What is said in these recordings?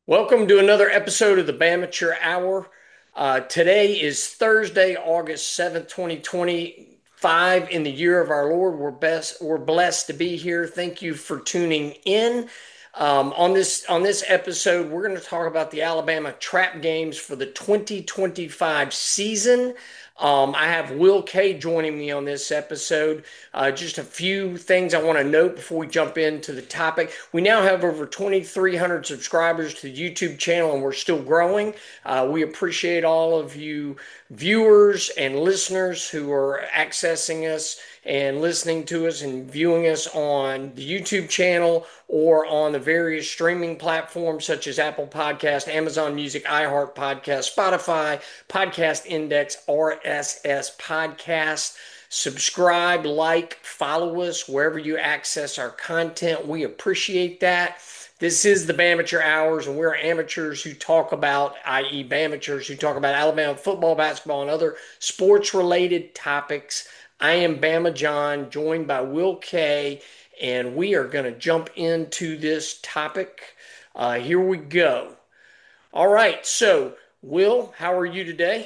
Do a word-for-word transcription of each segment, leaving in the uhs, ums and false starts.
Welcome to another episode of the Bamateur Hour. Uh, today is Thursday, August seventh, twenty twenty-five, in the year of our Lord. We're best, we're blessed to be here. Thank you for tuning in. Um, on this on this episode, we're going to talk about the Alabama trap games for the twenty twenty-five season. Um, I have Will K joining me on this episode. Uh, just a few things I want to note before we jump into the topic. We now have over twenty-three hundred subscribers to the YouTube channel, and we're still growing. Uh, we appreciate all of you viewers and listeners who are accessing us and listening to us and viewing us on the YouTube channel or on the various streaming platforms such as Apple Podcast, Amazon Music, iHeart Podcast, Spotify, Podcast Index, R S S Podcast. Subscribe, like, follow us wherever you access our content. We appreciate that. This is the Bamateur Hours, and we're amateurs who talk about, that is, Bamateurs who talk about Alabama football, basketball, and other sports related topics. I am Bama John, joined by Will K, and we are going to jump into this topic. Uh, here we go. All right, so Will, how are you today?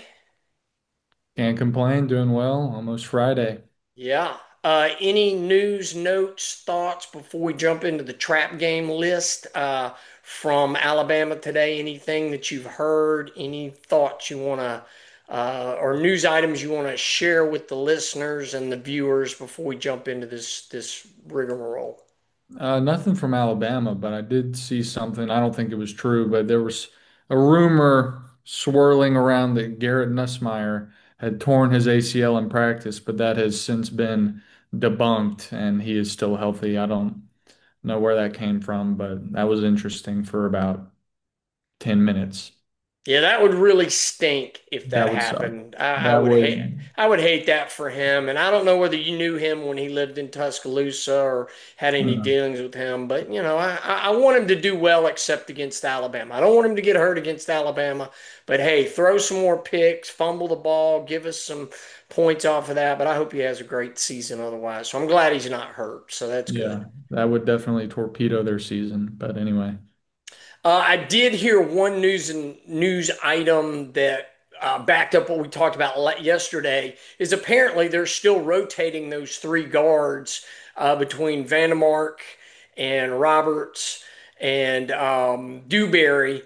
Can't complain, doing well. Almost Friday. Yeah. Uh, any news, notes, thoughts before we jump into the trap game list uh, from Alabama today? Anything that you've heard? Any thoughts you want to, uh, or news items you want to share with the listeners and the viewers before we jump into this this rigmarole? Uh, nothing from Alabama, but I did see something. I don't think it was true, but there was a rumor swirling around that Garrett Nussmeier had torn his A C L in practice, but that has since been debunked and he is still healthy. I don't know where that came from, but that was interesting for about ten minutes. Yeah, that would really stink if that That would suck. happened. I, I That would hate would, I would hate that for him. And I don't know whether you knew him when he lived in Tuscaloosa or had any mm, dealings with him, but you know, I, I I want him to do well except against Alabama. I don't want him to get hurt against Alabama, but hey, throw some more picks, fumble the ball, give us some points off of that. But I hope he has a great season otherwise. So I'm glad he's not hurt. So that's good. yeah, that would definitely torpedo their season. But anyway. Uh, I did hear one news and news item that uh, backed up what we talked about le- yesterday. Is apparently they're still rotating those three guards uh, between Vandemark and Roberts and um, Dewberry.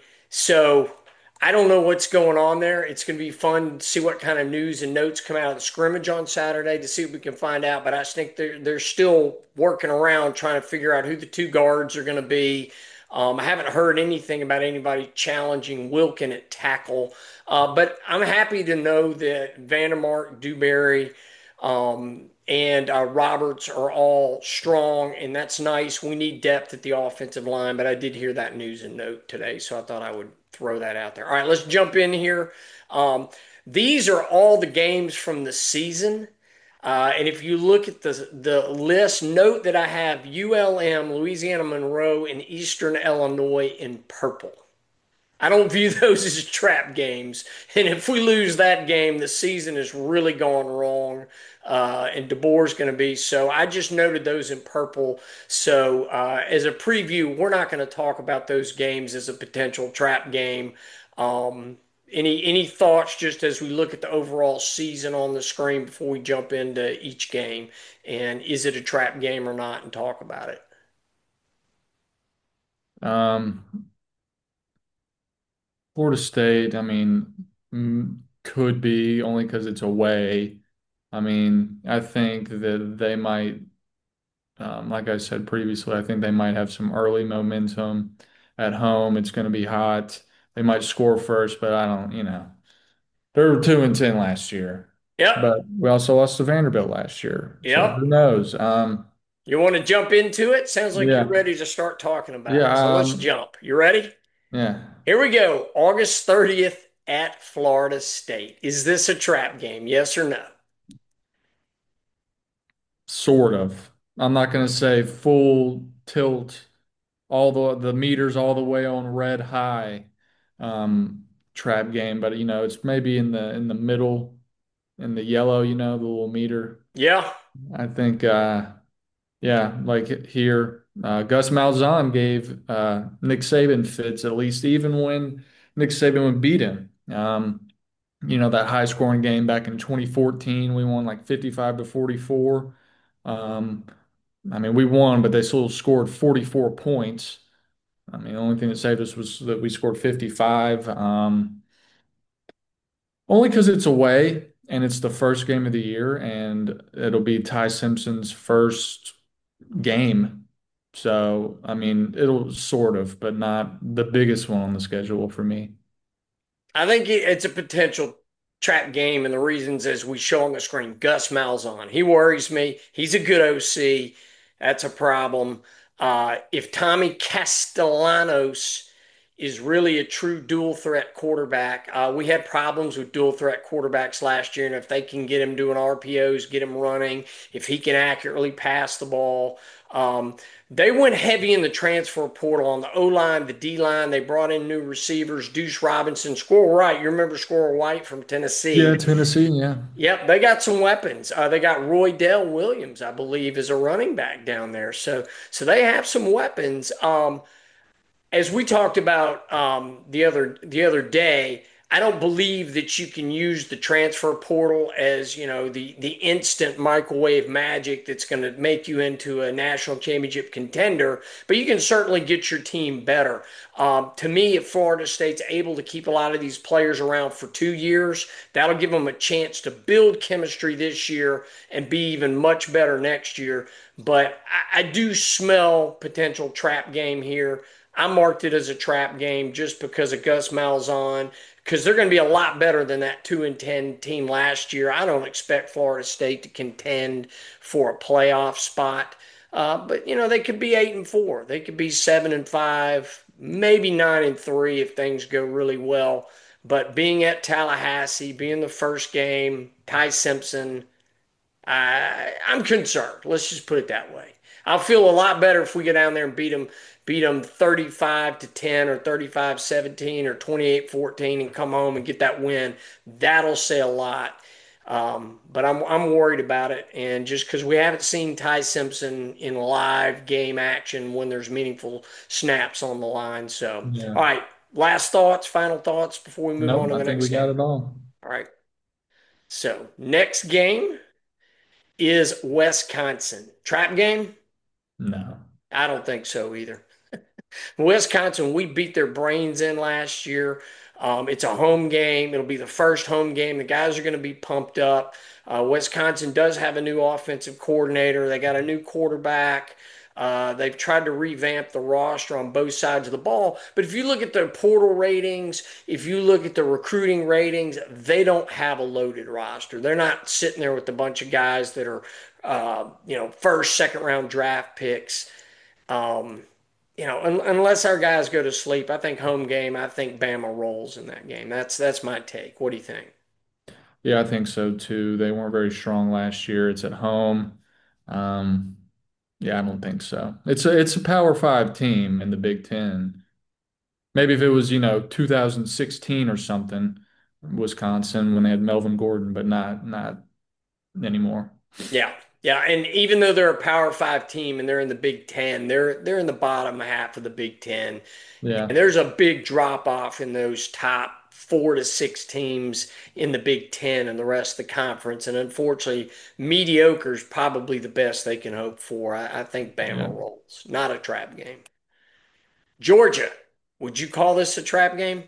So I don't know what's going on there. It's going to be fun to see what kind of news and notes come out of the scrimmage on Saturday to see what we can find out. But I think they're they're still working around trying to figure out who the two guards are going to be. um, I haven't heard anything about anybody challenging Wilkin at tackle, uh, but I'm happy to know that Vandermark, Dewberry, um, and uh, Roberts are all strong, and that's nice. We need depth at the offensive line, but I did hear that news and note today, so I thought I would throw that out there. All right, let's jump in here. Um, these are all the games from the season. Uh, and if you look at the the list, note that I have U L M, Louisiana Monroe, and Eastern Illinois in purple. I don't view those as trap games. And if we lose that game, the season has really gone wrong. Uh, and DeBoer's going to be. So I just noted those in purple. So uh, as a preview, we're not going to talk about those games as a potential trap game. Um, any any thoughts just as we look at the overall season on the screen before we jump into each game? And is it a trap game or not? And talk about it. Um, Florida State, I mean, mm, could be only because it's away. I mean, I think that they might, um, like I said previously, I think they might have some early momentum at home. It's going to be hot. They might score first, but I don't, you know, they were two and ten last year, Yep. but we also lost to Vanderbilt last year. So Yep. who knows? Um, You want to jump into it? Sounds like you're yeah, ready to start talking about it. So yeah, let's um, jump. You ready? yeah. Here we go. August thirtieth at Florida State. Is this a trap game? Yes or no? Sort of. I'm not going to say full tilt, all the the meters all the way on red high, um, trap game, but you know, it's maybe in the in the middle, in the yellow, you know, the little meter. Yeah. I think uh Yeah, like here, uh, Gus Malzahn gave uh, Nick Saban fits at least, even when Nick Saban would beat him. Um, you know, that high scoring game back in twenty fourteen, we won like fifty-five to forty-four. Um, I mean, we won, but they still scored forty-four points. I mean, the only thing that saved us was that we scored fifty-five. Um, only because it's away and it's the first game of the year, and it'll be Ty Simpson's first game. So, I mean, it'll sort of, but not the biggest one on the schedule for me. I think it- it's a potential trap game, and the reasons as we show on the screen, Gus Malzahn. He worries me. He's a good O C. That's a problem. Uh, if Tommy Castellanos is really a true dual threat quarterback, uh, we had problems with dual threat quarterbacks last year, and if they can get him doing R P Os, get him running, if he can accurately pass the ball, um, they went heavy in the transfer portal on the O line, the D line. They brought in new receivers, Deuce Robinson, Squirrel White. You remember Squirrel White from Yeah, Tennessee? Tennessee, yeah. Yep, they got some weapons. Uh, they got Roy Dell Williams, I believe, is a running back down there. So, so they have some weapons. Um, as we talked about um, the other the other day, I don't believe that you can use the transfer portal as, you know, the the instant microwave magic that's going to make you into a national championship contender, but you can certainly get your team better. Um, to me, if Florida State's able to keep a lot of these players around for two years, that'll give them a chance to build chemistry this year and be even much better next year. But I, I do smell potential trap game here. I marked it as a trap game just because of Gus Malzahn, because they're going to be a lot better than that two and ten team last year. I don't expect Florida State to contend for a playoff spot, uh, but you know they could be eight and four, they could be seven and five, maybe nine and three if things go really well. But being at Tallahassee, being the first game, Ty Simpson, I, I'm concerned. Let's just put it that way. I'll feel a lot better if we go down there and beat them, beat them thirty-five to ten or thirty-five seventeen or twenty-eight fourteen and come home and get that win. That'll say a lot. Um, but I'm I'm worried about it, and just because we haven't seen Ty Simpson in live game action when there's meaningful snaps on the line. So, Yeah. all right, last thoughts, final thoughts before we move on Nope, to I the think we next got game. it all. All right. So, next game is Wisconsin. Trap game? No. I don't think so either. Wisconsin, we beat their brains in last year. Um, it's a home game. It'll be the first home game. The guys are going to be pumped up. Uh, Wisconsin does have a new offensive coordinator. They got a new quarterback. Uh, they've tried to revamp the roster on both sides of the ball. But if you look at the portal ratings, if you look at the recruiting ratings, they don't have a loaded roster. They're not sitting there with a bunch of guys that are, uh, you know, first, second round draft picks. Um, you know, un unless our guys go to sleep, I think home game. I think Bama rolls in that game. That's that's my take. What do you think? Yeah, I think so too. They weren't very strong last year. It's at home. Um, yeah, I don't think so. It's a it's a Power Five team in the Big Ten. Maybe if it was, you know, two thousand sixteen or something, Wisconsin when they had Melvin Gordon, but not not anymore. Yeah, yeah, and even though they're a Power Five team and they're in the Big Ten, they're they're in the bottom half of the Big Ten, Yeah. and there's a big drop off in those top four to six teams in the Big Ten and the rest of the conference. And unfortunately, mediocre is probably the best they can hope for. I, I think Bama Yeah. rolls, not a trap game. Georgia, would you call this a trap game?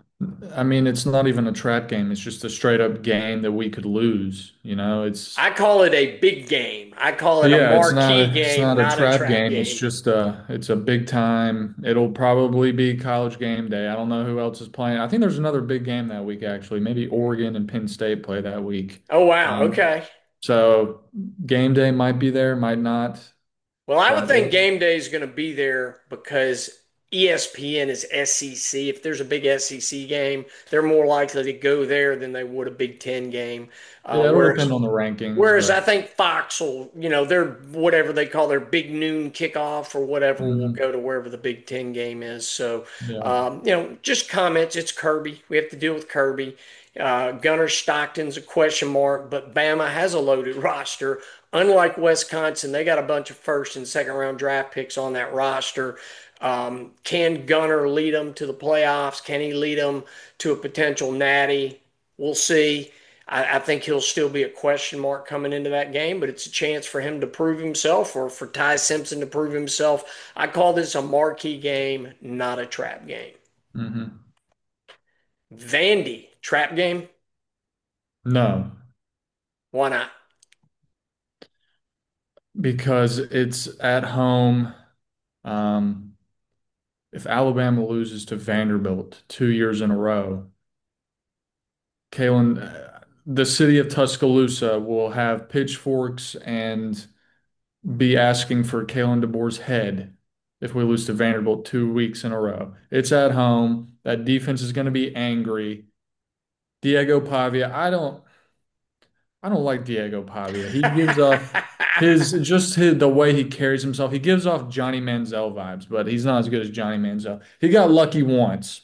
I mean, it's not even a trap game. It's just a straight up game that we could lose. You know, it's I call it a big game. I call it a yeah, it's not marquee a it's game, not a not a trap trap game. It's game. just a it's a big time. It'll probably be college game day. I don't know who else is playing. I think there's another big game that week actually. Maybe Oregon and Penn State play that week. Oh, wow. Um, Okay. so game day might be there, might not. Well, I would But think it, game day is going to be there because E S P N is S E C. If there's a big S E C game, they're more likely to go there than they would a Big Ten game. Uh, yeah, it'll whereas depend on the rankings, Whereas I but think Fox will, you know, their whatever they call their big noon kickoff or whatever will mhm, go to wherever the Big Ten game is. So, yeah. um, you know, just comments. It's Kirby. We have to deal with Kirby. Uh, Gunnar Stockton's a question mark, but Bama has a loaded roster. unlike Wisconsin, they got a bunch of first and second round draft picks on that roster. Um, can Gunner lead them to the playoffs? Can he lead them to a potential natty? We'll see. I, I think he'll still be a question mark coming into that game, but it's a chance for him to prove himself or for Ty Simpson to prove himself. I call this a marquee game, not a trap game. Hmm. Vandy, trap game? No, Why not? because it's at home. Um, if Alabama loses to Vanderbilt two years in a row, Kalen, uh, the city of Tuscaloosa will have pitchforks and be asking for Kalen DeBoer's head if we lose to Vanderbilt two weeks in a row. It's at home. That defense is going to be angry. Diego Pavia, I don't, I don't like Diego Pavia. He gives off his just his, the way he carries himself. He gives off Johnny Manziel vibes, but he's not as good as Johnny Manziel. He got lucky once.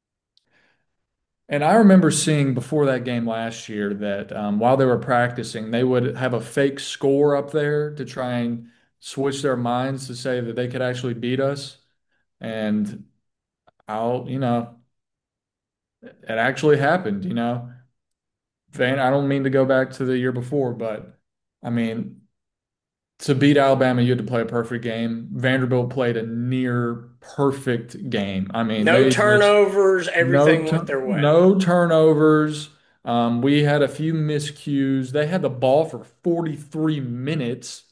And I remember seeing before that game last year that um, while they were practicing, they would have a fake score up there to try and switch their minds to say that they could actually beat us. And I'll, you know, it actually happened, you know. Van, I don't mean to go back to the year before, but I mean, to beat Alabama, you had to play a perfect game. Vanderbilt played a near perfect game. I mean, No they just turnovers, no everything tu- went their way. no turnovers. Um, we had a few miscues. They had the ball for forty-three minutes,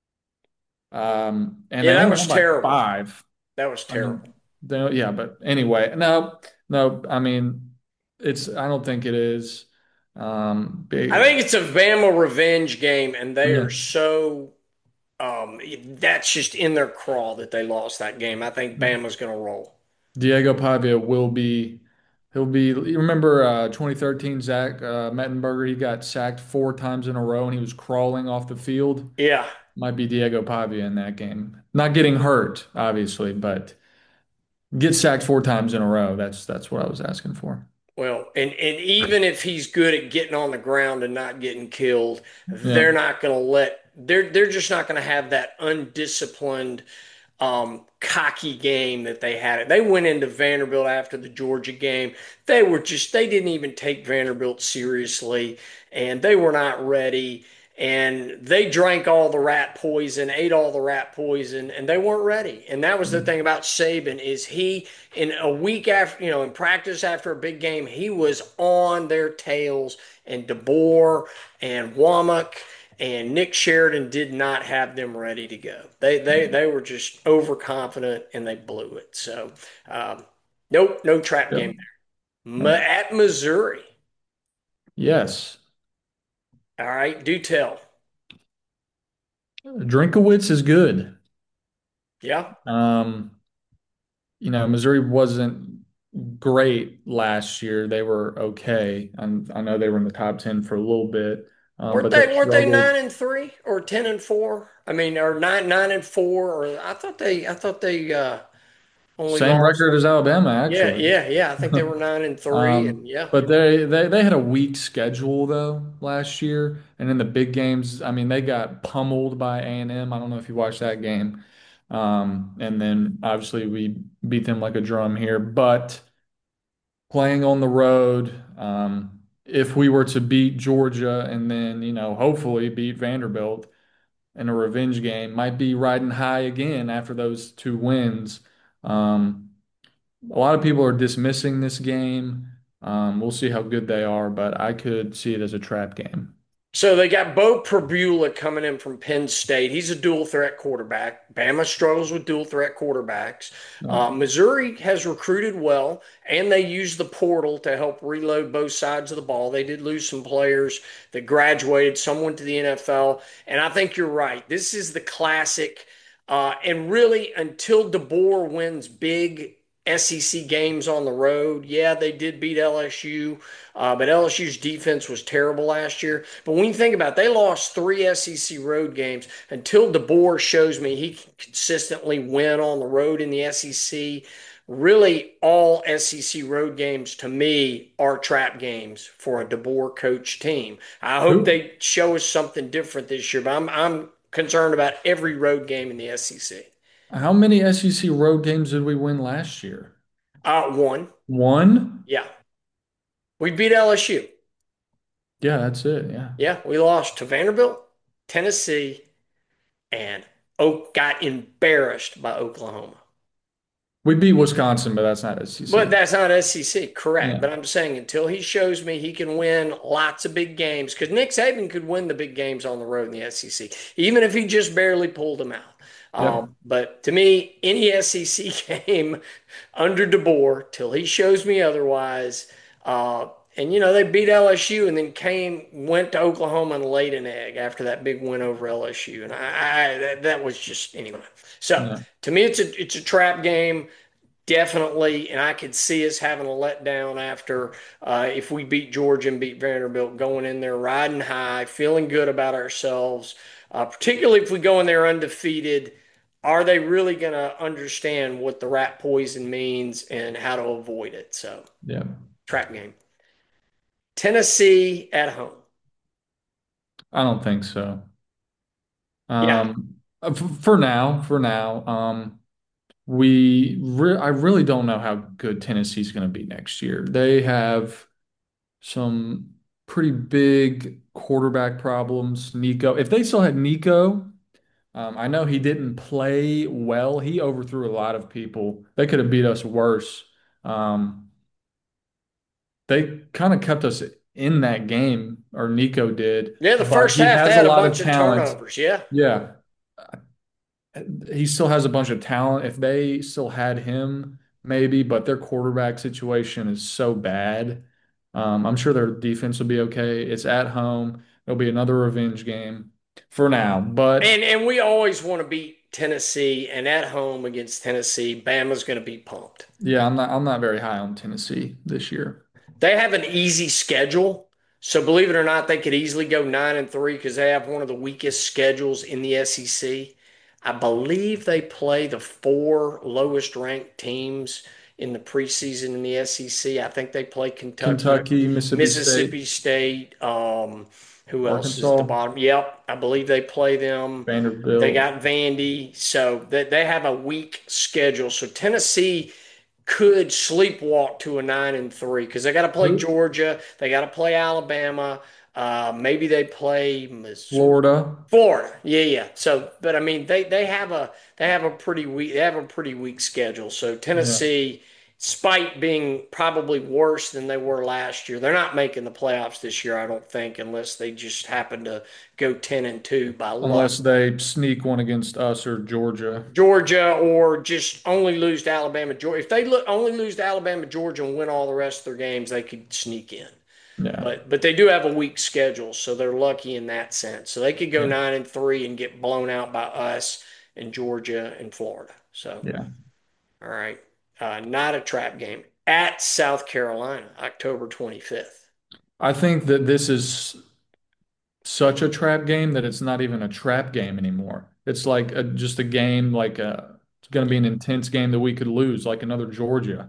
um, and Yeah, they that only was won by terrible. five. That was I mean, terrible. they, yeah, but anyway, no, no. I mean, it's. I don't think it is. Um, I big, think it's a Bama revenge game, and they yeah. are so um, that's just in their crawl that they lost that game. I think Bama's going to roll. Diego Pavia will be. He'll be. You remember uh, twenty thirteen Zach uh, Mettenberger? He got sacked four times in a row, and he was crawling off the field. Yeah. Might be Diego Pavia in that game. Not getting hurt, obviously, but get sacked four times in a row. That's that's what I was asking for. Well, and, and even if he's good at getting on the ground and not getting killed, they're Yeah. not going to let they're they're just not going to have that undisciplined um, cocky game that they had. They went into Vanderbilt after the Georgia game. They were just, they didn't even take Vanderbilt seriously and they were not ready. And they drank all the rat poison, ate all the rat poison, and they weren't ready. And that was the thing about Saban is he, in a week after, you know, in practice after a big game, he was on their tails. And DeBoer and Womack and Nick Sheridan did not have them ready to go. They they they were just overconfident and they blew it. So, um, nope, no trap Yep. game there. At Missouri, Yes. all right, do tell. Drinkowitz is good. Yeah, Um, you know, Missouri wasn't great last year. They were okay. And I know they were in the top ten for a little bit, um, weren't but they they weren't they struggled. nine and three or ten and four? I mean, or nine nine and four? Or I thought they I thought they uh, only Same lost. record as Alabama, Yeah, actually. yeah, yeah. I think they were nine and three, and Um, yeah. but they, they they had a weak schedule though last year, and in the big games, I mean, they got pummeled by A and M. I don't know if you watched that game. Um, and then obviously we beat them like a drum here, but playing on the road, um, if we were to beat Georgia and then, you know, hopefully beat Vanderbilt in a revenge game, might be riding high again after those two wins. Um, a lot of people are dismissing this game. Um, we'll see how good they are, but I could see it as a trap game. So they got Bo Perbula coming in from Penn State. He's a dual threat quarterback. Bama struggles with dual threat quarterbacks. No. Uh, Missouri has recruited well, and they use the portal to help reload both sides of the ball. They did lose some players that graduated, some went to the N F L, and I think you're right. This is the classic. Uh, and really, until DeBoer wins big S E C games on the road, yeah, they did beat L S U. Uh, but L S U's defense was terrible last year. But when you think about it, they lost three S E C road games until DeBoer shows me he can consistently win on the road in the S E C. really all S E C road games to me are trap games for a DeBoer coach team. I hope Who? they show us something different this year, but I'm I'm concerned about every road game in the S E C. How many S E C road games did we win last year? Uh, one, One? yeah, we beat L S U. Yeah, that's it. Yeah. Yeah, we lost to Vanderbilt, Tennessee, and Oak got embarrassed by Oklahoma. We beat Wisconsin, but that's not But S E C. that's not S E C, correct. Yeah. But I'm saying until he shows me he can win lots of big games, because Nick Saban could win the big games on the road in the S E C, even if he just barely pulled them out. Um, Yep. but to me, any S E C game under DeBoer, till he shows me otherwise, uh, and you know they beat L S U and then came went to Oklahoma and laid an egg after that big win over L S U, and I, I that, that was just anyway. So Yeah. to me, it's a it's a trap game. Definitely, and I could see us having a letdown after uh, if we beat Georgia and beat Vanderbilt, going in there riding high, feeling good about ourselves. Uh, particularly if we go in there undefeated, are they really going to understand what the rat poison means and how to avoid it? So, Yeah. trap game. Tennessee at home. I don't think so. Yeah, Um, uh, f- for now, for now, um, we re I really don't know how good Tennessee's going to be next year. They have some pretty big quarterback problems. Nico, if they still had Nico, um, I know he didn't play well. He overthrew a lot of people. They could have beat us worse. Um, they kind of kept us in that game, or Nico did, yeah. The but first he half they has a had a lot of bunch of talent. turnovers. Yeah, Yeah, he still has a bunch of talent. If they still had him, maybe, but their quarterback situation is so bad. Um, I'm sure their defense will be okay. It's at home. It'll be another revenge game for now. But and and we always want to beat Tennessee, and at home against Tennessee, Bama's going to be pumped. yeah, I'm not I'm not very high on Tennessee this year. They have an easy schedule. So believe it or not, they could easily go nine and three because they have one of the weakest schedules in the S E C. I believe they play the four lowest ranked teams in the preseason in the S E C. I think they play Kentucky, Kentucky, Mississippi State, Mississippi State. Um, who else is at the Arkansas, bottom? Yep, I believe they play them. They Vanderbilt. got Vandy, so they, they have a weak schedule. So Tennessee could sleepwalk to a nine and three because they got to play Who? Georgia, they got to play Alabama, uh, maybe they play Missouri, Florida. Florida. Yeah, yeah. So, but I mean, they they have a they have a pretty weak they have a pretty weak schedule. So Yeah. Tennessee, despite being probably worse than they were last year, they're not making the playoffs this year. I don't think, unless they just happen to go ten and two by luck. Unless they sneak one against us or Georgia. Georgia, or just only lose to Alabama, Georgia. If they look, only lose to Alabama, Georgia, and win all the rest of their games, they could sneak in. Yeah. But but they do have a weak schedule, so they're lucky in that sense. So they could go Yeah. nine and three and get blown out by us and Georgia and Florida. So Yeah. all right, uh, not a trap game at South Carolina, October twenty fifth. I think that this is such a trap game that it's not even a trap game anymore. It's like a, just a game, like a, it's going to be an intense game that we could lose, like another Georgia.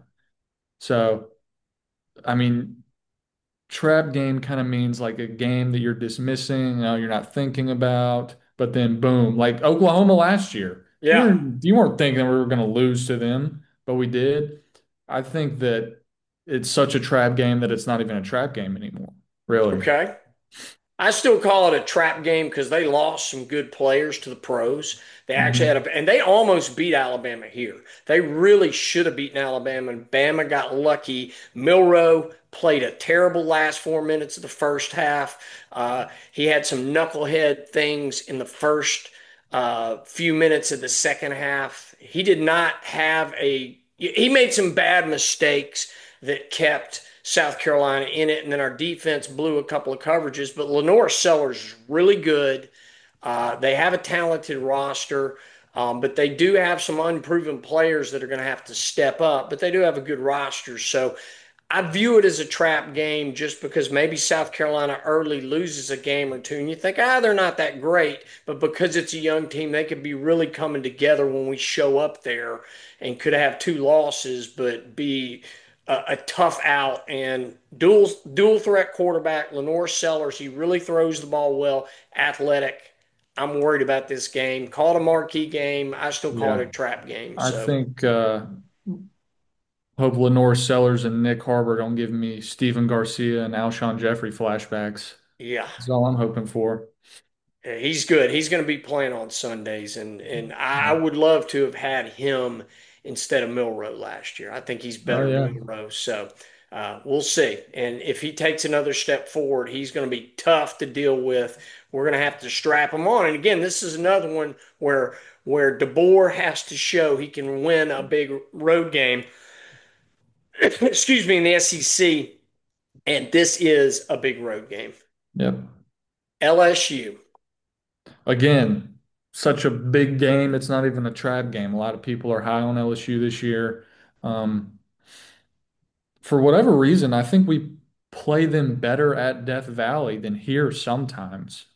So, I mean, trap game kind of means like a game that you're dismissing, you know, you're not thinking about, but then boom, like Oklahoma last year. You Yeah. weren't you weren't thinking we were going to lose to them, but we did. I think that it's such a trap game that it's not even a trap game anymore, really. Okay. I still call it a trap game because they lost some good players to the pros. They actually had Hmm. a, and they almost beat Alabama here. They really should have beaten Alabama, and Bama got lucky. Milrow played a terrible last four minutes of the first half. Uh, he had some knucklehead things in the first uh, few minutes of the second half. He did not have a, he made some bad mistakes that kept South Carolina in it, and then our defense blew a couple of coverages. But Lenore Sellers is really good. Uh, they have a talented roster, um, but they do have some unproven players that are going to have to step up. But they do have a good roster, so I view it as a trap game just because maybe South Carolina early loses a game or two, and you think, ah, they're not that great. But because it's a young team, they could be really coming together when we show up there and could have two losses, but be a, a tough out. And dual dual threat quarterback, Lenore Sellers, he really throws the ball well, athletic. I'm worried about this game. Call it a marquee game. I still call it Yeah. a trap game. I So, think uh, hope Lenore Sellers and Nick Harbor don't give me Stephen Garcia and Alshon Jeffrey flashbacks. yeah. That's all I'm hoping for. Yeah, he's good. He's going to be playing on Sundays, and and I Yeah. would love to have had him instead of Milrow last year. I think he's Oh better than yeah. Milrow. So uh, we'll see. And if he takes another step forward, he's going to be tough to deal with. We're going to have to strap him on. And again, this is another one where where DeBoer has to show he can win a big road game. Excuse me, in the S E C, and this is a big road game. Yep. L S U. Again, such a big game. It's not even a trap game. A lot of people are high on L S U this year. Um, for whatever reason, I think we play them better at Death Valley than here sometimes.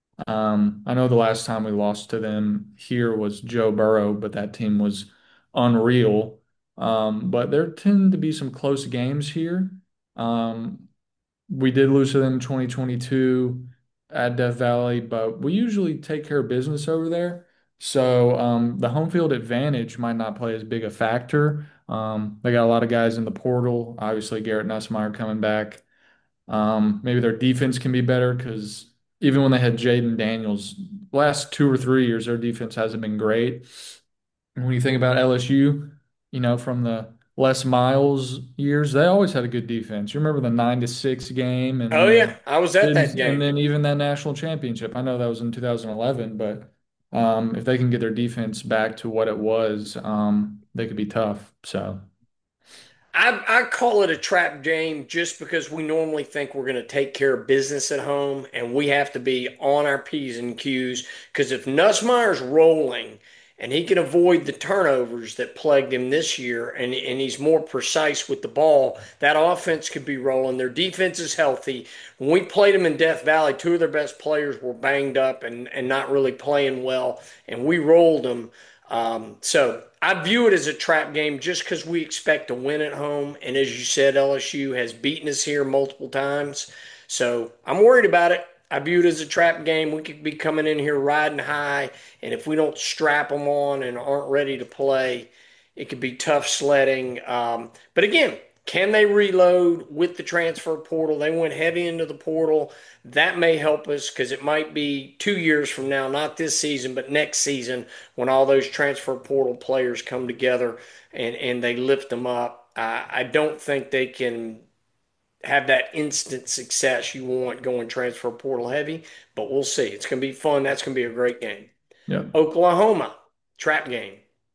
Um, I know the last time we lost to them here was Joe Burrow, but that team was unreal. Um, but there tend to be some close games here. Um, we did lose to them in twenty twenty-two at Death Valley, but we usually take care of business over there. So um, the home field advantage might not play as big a factor. Um, they got a lot of guys in the portal. Obviously, Garrett Nussmeier coming back. Um, maybe their defense can be better because even when they had Jaden Daniels, last two or three years, their defense hasn't been great. And when you think about L S U, you know, from the Les Miles years, they always had a good defense. You remember the nine to six game, and Oh yeah, then I was at that and game. then even that national championship. I know that was in two thousand eleven, but um, if they can get their defense back to what it was, um, they could be tough. So I, I call it a trap game just because we normally think we're going to take care of business at home and we have to be on our P's and Q's. Because if Nussmeier's rolling and he can avoid the turnovers that plagued him this year and, and he's more precise with the ball, that offense could be rolling. Their defense is healthy. When we played them in Death Valley, two of their best players were banged up and, and not really playing well, and we rolled them. Um, so I view it as a trap game just because we expect to win at home. And as you said, L S U has beaten us here multiple times. So I'm worried about it. I view it as a trap game. We could be coming in here riding high. And if we don't strap them on and aren't ready to play, it could be tough sledding. Um, but again, can they reload with the transfer portal? They went heavy into the portal. That may help us because it might be two years from now, not this season, but next season when all those transfer portal players come together and, and they lift them up. I, I don't think they can have that instant success you want going transfer portal heavy, but we'll see. It's going to be fun. That's going to be a great game. yeah, Oklahoma, trap game.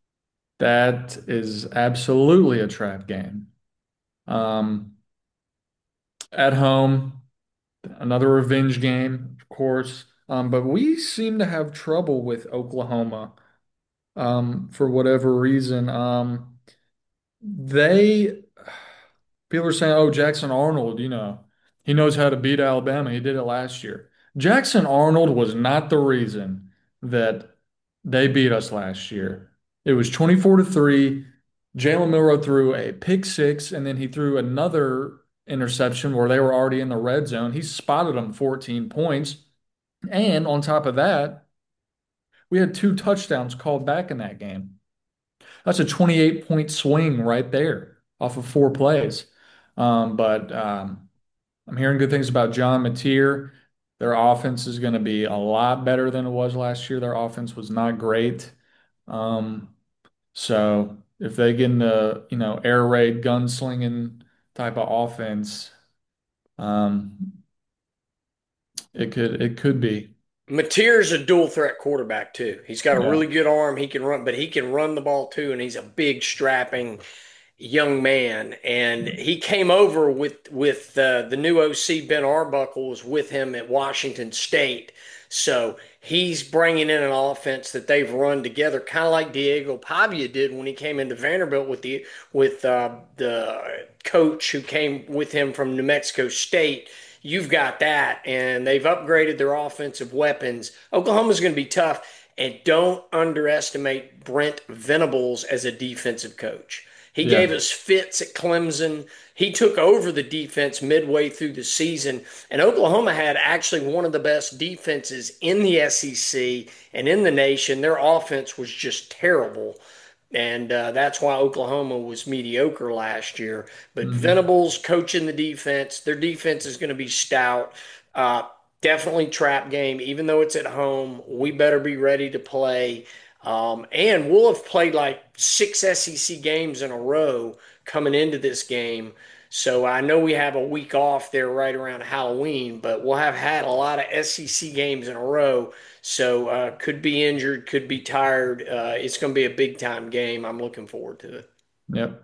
that is absolutely a trap game. Um, at home, another revenge game, of course. Um, but we seem to have trouble with Oklahoma um, for whatever reason. Um, they People are saying, "Oh, Jackson Arnold, you know, he knows how to beat Alabama. He did it last year." Jackson Arnold was not the reason that they beat us last year. It was twenty-four to three. Jalen Milrow threw a pick six, and then he threw another interception where they were already in the red zone. He spotted them fourteen points. And on top of that, we had two touchdowns called back in that game. That's a twenty-eight point swing right there off of four plays. Um, but um, I'm hearing good things about John Mateer. Their offense is going to be a lot better than it was last year. Their offense was not great. Um, so if they get in the, you know, air raid gunslinging type of offense, um, it could it could be. Mateer's a dual threat quarterback too. He's got a Yeah. really good arm. He can run, but he can run the ball too, and he's a big strapping young man, and he came over with with uh, the new O C Ben Arbuckle was with him at Washington State. So he's bringing in an offense that they've run together, kind of like Diego Pavia did when he came into Vanderbilt with the with uh, the coach who came with him from New Mexico State. You've got that, and they've upgraded their offensive weapons. Oklahoma's going to be tough, and don't underestimate Brent Venables as a defensive coach. He gave Yeah. us fits at Clemson. He took over the defense midway through the season, and Oklahoma had actually one of the best defenses in the S E C and in the nation. Their offense was just terrible. And uh, that's why Oklahoma was mediocre last year. But Hmm. Venables coaching the defense, their defense is going to be stout. Uh, Definitely trap game, even though it's at home. We better be ready to play. Um, and we'll have played like six S E C games in a row coming into this game. So I know we have a week off there right around Halloween, but we'll have had a lot of S E C games in a row. So uh, could be injured, could be tired. Uh, it's going to be a big time game. I'm looking forward to it. Yep.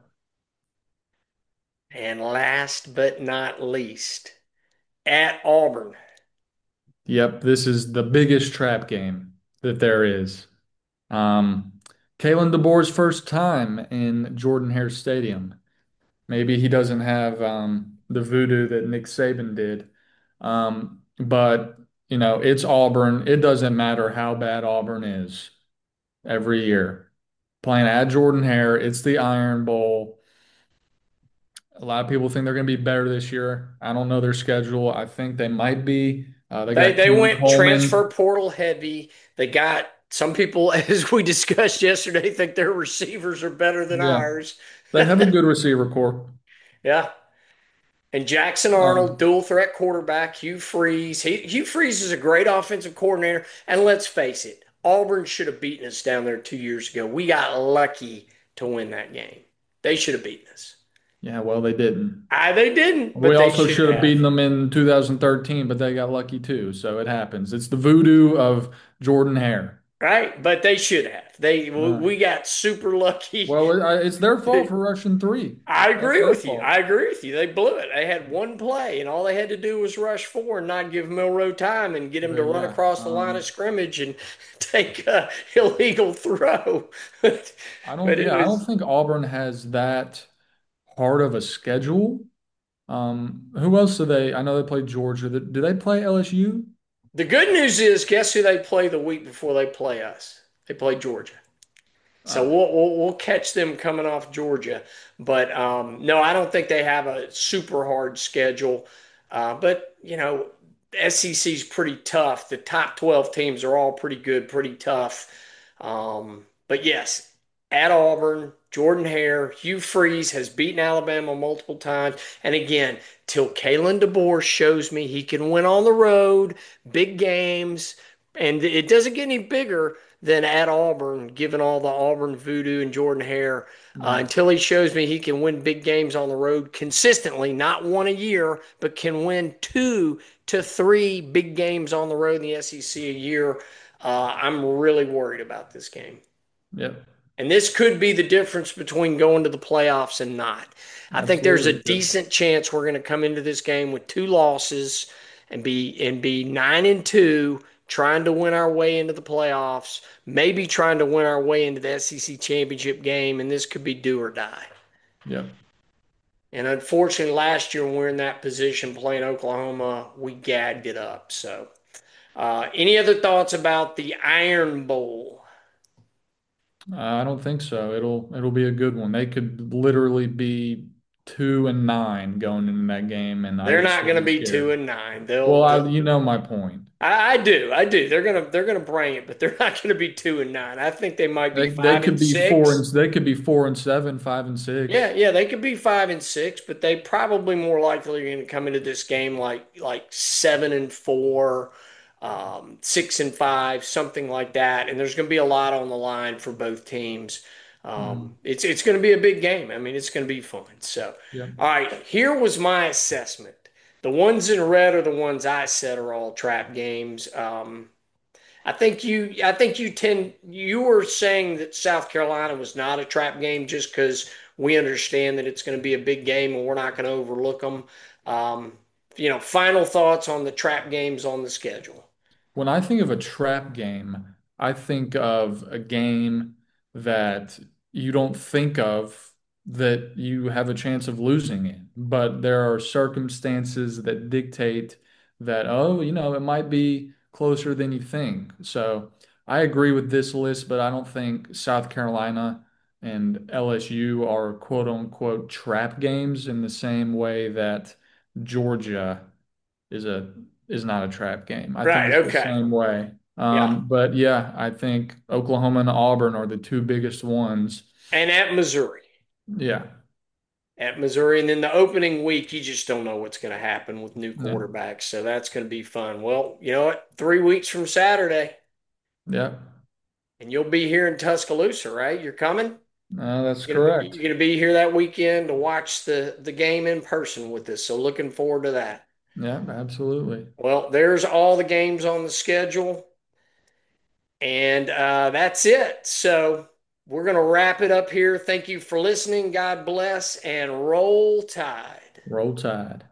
And last but not least, at Auburn. Yep. This is the biggest trap game that there is. Um, Kalen DeBoer's first time in Jordan Hare Stadium. Maybe he doesn't have um, the voodoo that Nick Saban did. Um, but, you know, it's Auburn. It doesn't matter how bad Auburn is every year. Playing at Jordan Hare, it's the Iron Bowl. A lot of people think they're going to be better this year. I don't know their schedule. I think they might be. Uh, they They got they Keon went transfer Coleman. portal heavy. They got some people, as we discussed yesterday, think their receivers are better than Yeah, ours. they have a good receiver core. Yeah. And Jackson Arnold, Um, dual threat quarterback, Hugh Freeze. He, Hugh Freeze is a great offensive coordinator. And let's face it, Auburn should have beaten us down there two years ago. We got lucky to win that game. They should have beaten us. yeah, well, they didn't. I, they didn't, We but they also should should have beaten have. them in two thousand thirteen, but they got lucky too. So it happens. It's the voodoo of Jordan Hare. Right? But they should have. They Uh, we got super lucky. well, it, it's their fault for rushing three. I That's agree their with you. I fault. agree with you. They blew it. They had one play, and all they had to do was rush four and not give Milrow time and get him Uh, to run yeah. across the line of Um, scrimmage and take a illegal throw. I But don't. it Yeah, I don't was think Auburn has that hard of a schedule. Um, who else do they? I know they play Georgia. Do they play L S U? the good news is, guess who they play the week before they play us? They play Georgia. So Uh, we'll, we'll we'll catch them coming off Georgia, but um, no, I don't think they have a super hard schedule. Uh, but you know, S E C is pretty tough. The top twelve teams are all pretty good, pretty tough. Um, but yes, at Auburn, Jordan Hare, Hugh Freeze has beaten Alabama multiple times, and again, till Kalen DeBoer shows me he can win on the road, big games, and it doesn't get any bigger than at Auburn, given all the Auburn voodoo and Jordan Hare, uh, yeah. until he shows me he can win big games on the road consistently, not one a year, but can win two to three big games on the road in the S E C a year. Uh, I'm really worried about this game. Yep. And this could be the difference between going to the playoffs and not. I think there's a Absolutely. Yep. decent chance we're going to come into this game with two losses and be and be nine and two, trying to win our way into the playoffs, maybe trying to win our way into the S E C championship game, and this could be do or die. Yep. And unfortunately, last year when we were in that position playing Oklahoma, we gagged it up. So, uh, any other thoughts about the Iron Bowl? Uh, I don't think so. It'll it'll be a good one. They could literally be two and nine going into that game, and I They're would not still going to be be two scared. and nine. They'll, Well, I, they'll you know my point. I, I do, I do. They're gonna they're gonna bring it, but they're not gonna be two and nine. I think they might be They they five could and be four and six. they could be four and seven, five and Yeah, six. yeah, they could be five and six, but they probably more likely are gonna come into this game like like seven and four, um, six and five, something like that. And there's gonna be a lot on the line for both teams. Um, Mm. it's it's gonna be a big game. I mean, it's gonna be fun. So, Yep. all right, here was my assessment. The ones in red are the ones I said are all trap games. Um, I think you I think you tend you were saying that South Carolina was not a trap game just because we understand that it's going to be a big game and we're not going to overlook them. Um, you know, final thoughts on the trap games on the schedule. When I think of a trap game, I think of a game that you don't think of that you have a chance of losing in. But there are circumstances that dictate that, oh, you know, it might be closer than you think. So I agree with this list, but I don't think South Carolina and L S U are quote unquote trap games in the same way that Georgia is a is not a trap game. I think Right. it's the Okay. same way. Yeah. Um, but yeah, I think Oklahoma and Auburn are the two biggest ones. And at Missouri. Yeah, At Missouri. And then the opening week, you just don't know what's going to happen with new yeah, quarterbacks. So that's going to be fun. Well, you know what? Three weeks from Saturday, yeah. and you'll be here in Tuscaloosa, right? You're coming? Uh, that's You're gonna be, correct. you're gonna be here that weekend to watch the the game in person with us. So looking forward to that. Yeah, absolutely. Well, there's all the games on the schedule, and uh, that's it. So we're gonna wrap it up here. Thank you for listening. God bless, and roll tide. Roll Tide.